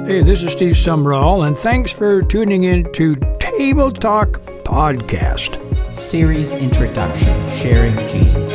Hey, this is Steve Sumrall, and thanks for tuning in to Table Talk Podcast. Series Introduction, Sharing Jesus.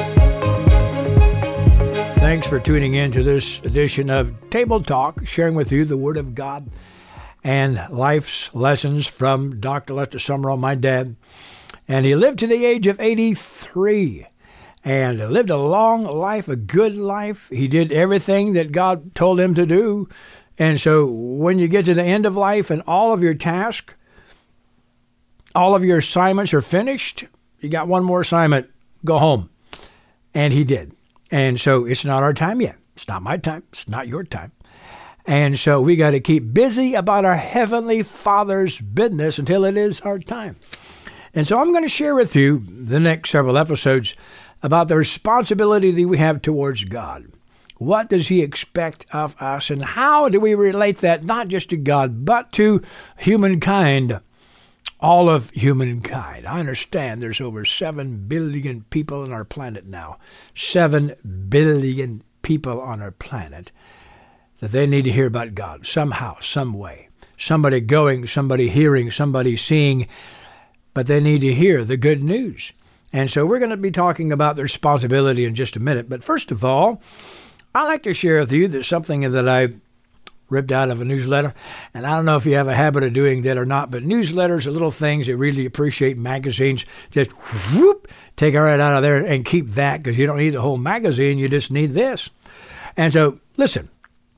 Thanks for tuning in to this edition of Table Talk, sharing with you the Word of God and life's lessons from Dr. Lester Sumrall, my dad. And he lived to the age of 83 and lived a long life, a good life. He did everything that God told him to do. And so when you get to the end of life and all of your tasks, all of your assignments are finished, you got one more assignment, go home. And he did. And so it's not our time yet. It's not my time. It's not your time. And so we got to keep busy about our Heavenly Father's business until it is our time. And so I'm going to share with you the next several episodes about the responsibility that we have towards God. What does he expect of us, and how do we relate that not just to God, but to humankind, all of humankind? I understand there's over 7 billion people on our planet now, 7 billion people on our planet, that they need to hear about God somehow, some way. Somebody going, somebody hearing, somebody seeing, but they need to hear the good news. And so we're going to be talking about the responsibility in just a minute. But first of all, I'd like to share with you that something that I ripped out of a newsletter. And I don't know if you have a habit of doing that or not, but newsletters are little things that really appreciate magazines. Just whoop, take it right out of there and keep that, because you don't need the whole magazine. You just need this. And so, listen,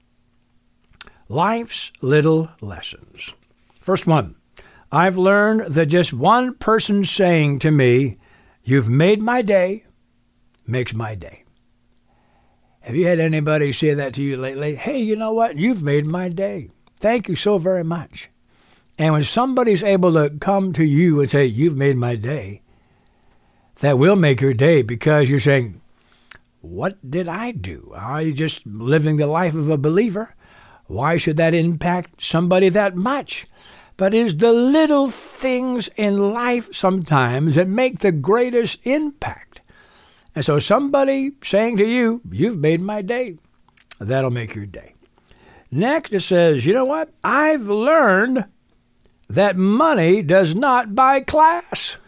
life's little lessons. First one, I've learned that just one person saying to me, "You've made my day," makes my day. Have you had anybody say that to you lately? Hey, you know what? You've made my day. Thank you so very much. And when somebody's able to come to you and say, "You've made my day," that will make your day, because you're saying, what did I do? I'm just living the life of a believer. Why should that impact somebody that much? But it's the little things in life sometimes that make the greatest impact. And so somebody saying to you, "You've made my day," that'll make your day. Next, it says, you know what? I've learned that money does not buy class.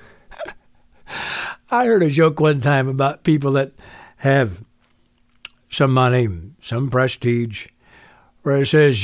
I heard a joke one time about people that have some money, some prestige, where it says,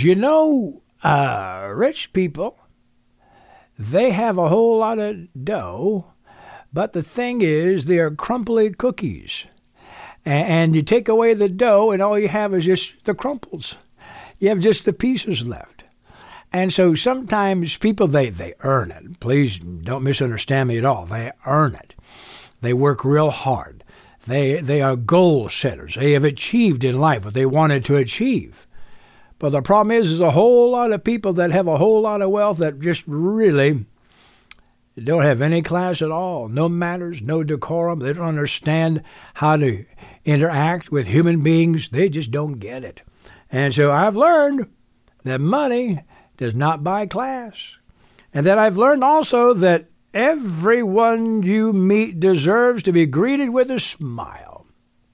rich people, they have a whole lot of dough, but the thing is, they are crumbly cookies. And you take away the dough, and all you have is just the crumples. You have just the pieces left. And so sometimes people, they earn it. Please don't misunderstand me at all. They earn it. They work real hard. They are goal setters. They have achieved in life what they wanted to achieve. But the problem is, there's a whole lot of people that have a whole lot of wealth that just really don't have any class at all, no manners, no decorum. They don't understand how to interact with human beings. They just don't get it. And so I've learned that money does not buy class. And that I've learned also that everyone you meet deserves to be greeted with a smile.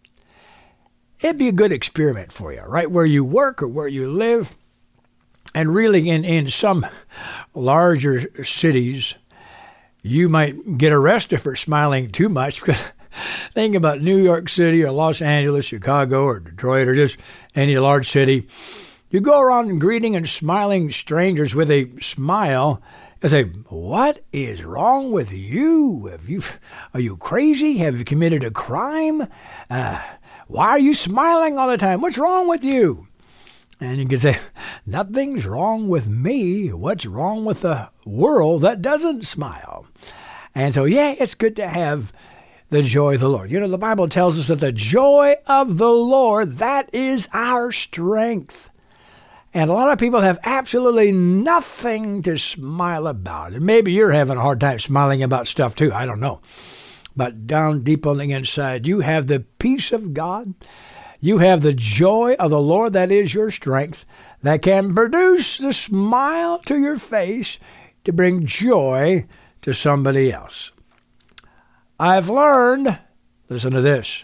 It'd be a good experiment for you, right where you work or where you live. And really in some larger cities, you might get arrested for smiling too much, because think about New York City or Los Angeles, Chicago or Detroit or just any large city. You go around greeting and smiling strangers with a smile and say, "What is wrong with you? Are you crazy? Have you committed a crime? Why are you smiling all the time? What's wrong with you?" And you can say, "Nothing's wrong with me. What's wrong with the world that doesn't smile?" And so, it's good to have the joy of the Lord. The Bible tells us that the joy of the Lord, that is our strength. And a lot of people have absolutely nothing to smile about. And maybe you're having a hard time smiling about stuff too. I don't know. But down deep on the inside, you have the peace of God. You have the joy of the Lord, that is your strength, that can produce the smile to your face to bring joy to somebody else. I've learned, listen to this,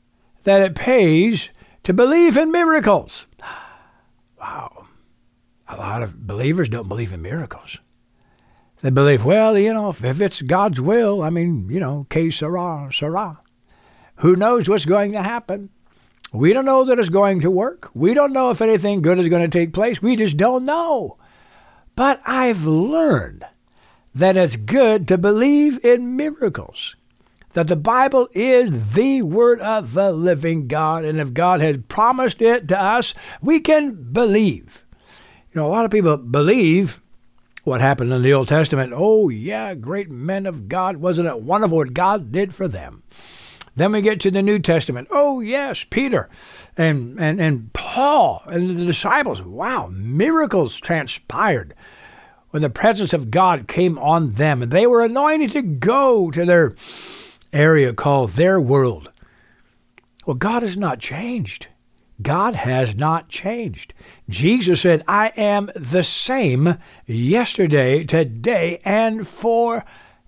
that it pays to believe in miracles. Wow. A lot of believers don't believe in miracles. They believe, well, if it's God's will, que sera, sera. Who knows what's going to happen? We don't know that it's going to work. We don't know if anything good is going to take place. We just don't know. But I've learned that it's good to believe in miracles, that the Bible is the Word of the living God, and if God has promised it to us, we can believe. A lot of people believe what happened in the Old Testament. Oh, yeah, great men of God. Wasn't it wonderful what God did for them? Then we get to the New Testament. Oh, yes, Peter and Paul and the disciples. Wow, miracles transpired when the presence of God came on them, and they were anointed to go to their area called their world. Well, God has not changed. God has not changed. Jesus said, I am the same yesterday, today, and forever.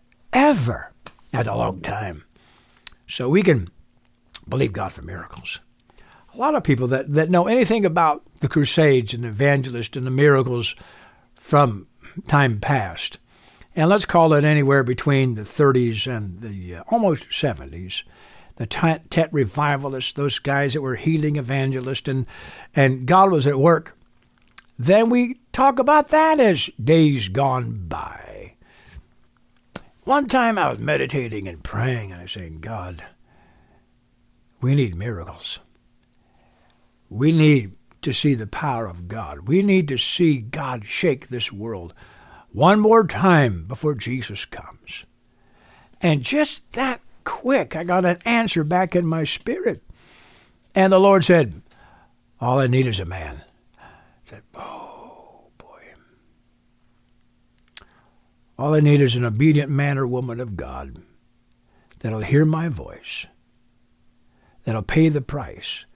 That's a long time. So we can believe God for miracles. A lot of people that know anything about the Crusades and the evangelists and the miracles from time past, and let's call it anywhere between the 30s and the almost 70s, the Tet revivalists, those guys that were healing evangelists, and God was at work. Then we talk about that as days gone by. One time I was meditating and praying, and I was saying, God, we need miracles. We need to see the power of God. We need to see God shake this world one more time before Jesus comes. And just that quick, I got an answer back in my spirit. And the Lord said, all I need is a man. I said, oh, boy. All I need is an obedient man or woman of God that'll hear my voice, that'll pay the price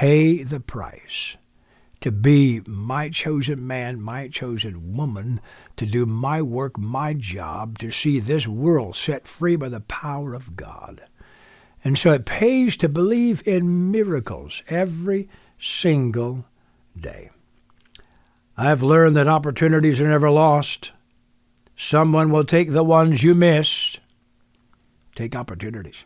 to be my chosen man, my chosen woman, to do my work, my job, to see this world set free by the power of God. And so it pays to believe in miracles every single day. I've learned that opportunities are never lost. Someone will take the ones you missed. Take opportunities.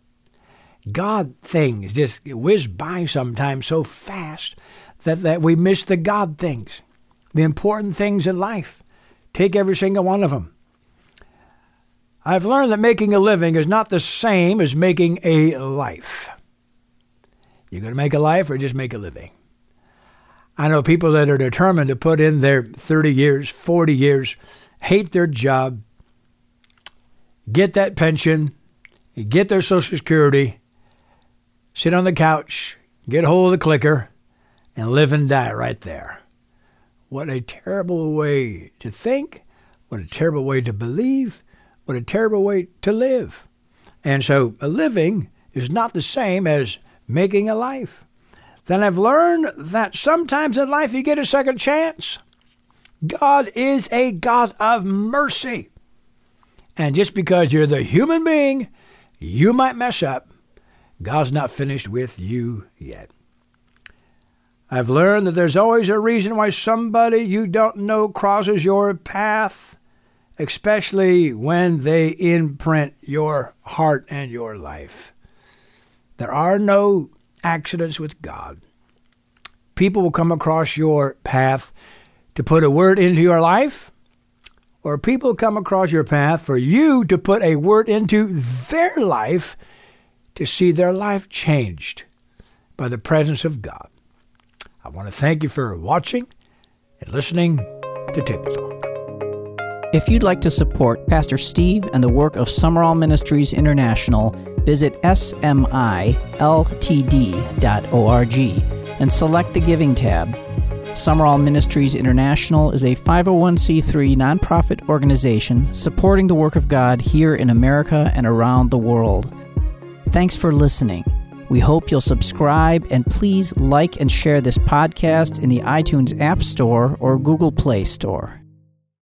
God things just whiz by sometimes so fast that we miss the God things, the important things in life. Take every single one of them. I've learned that making a living is not the same as making a life. You're going to make a life or just make a living. I know people that are determined to put in their 30 years, 40 years, hate their job, get that pension, get their Social Security, sit on the couch, get a hold of the clicker, and live and die right there. What a terrible way to think. What a terrible way to believe. What a terrible way to live. And so a living is not the same as making a life. Then I've learned that sometimes in life you get a second chance. God is a God of mercy. And just because you're the human being, you might mess up. God's not finished with you yet. I've learned that there's always a reason why somebody you don't know crosses your path, especially when they imprint your heart and your life. There are no accidents with God. People will come across your path to put a word into your life, or people come across your path for you to put a word into their life to see their life changed by the presence of God. I want to thank you for watching and listening to Table Talk. If you'd like to support Pastor Steve and the work of Summerall Ministries International, visit smiltd.org and select the Giving tab. Summerall Ministries International is a 501c3 nonprofit organization supporting the work of God here in America and around the world. Thanks for listening. We hope you'll subscribe and please like and share this podcast in the iTunes App Store or Google Play Store.